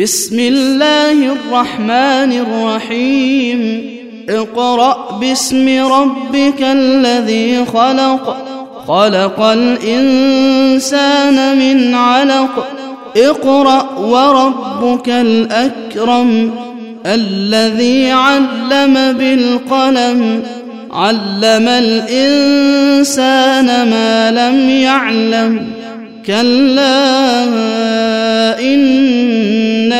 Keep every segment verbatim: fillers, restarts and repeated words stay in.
بسم الله الرحمن الرحيم اقرأ باسم ربك الذي خلق خلق الإنسان من علق اقرأ وربك الأكرم الذي علم بالقلم علم الإنسان ما لم يعلم كلا إن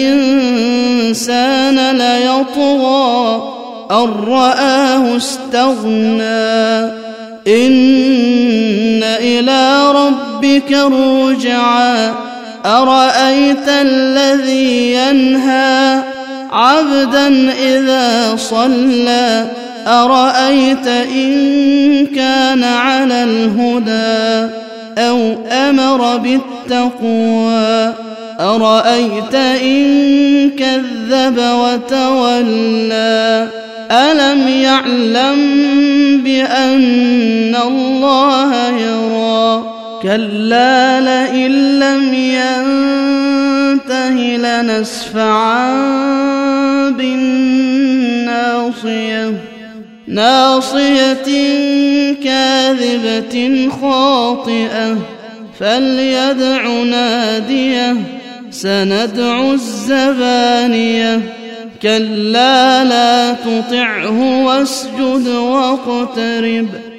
الإنسان ليطغى أن رآه استغنى إن إلى ربك الرجعى أرأيت الذي ينهى عبدا إذا صلى أرأيت إن كان على الهدى أو أمر بالتقوى أرأيت إن كذب وتولى ألم يعلم بأن الله يرى كلا لئن لم ينته لنسفعا بالناصية ناصية كاذبة خاطئة فليدع ناديه سندع الزبانية كلا لا تطعه واسجد واقترب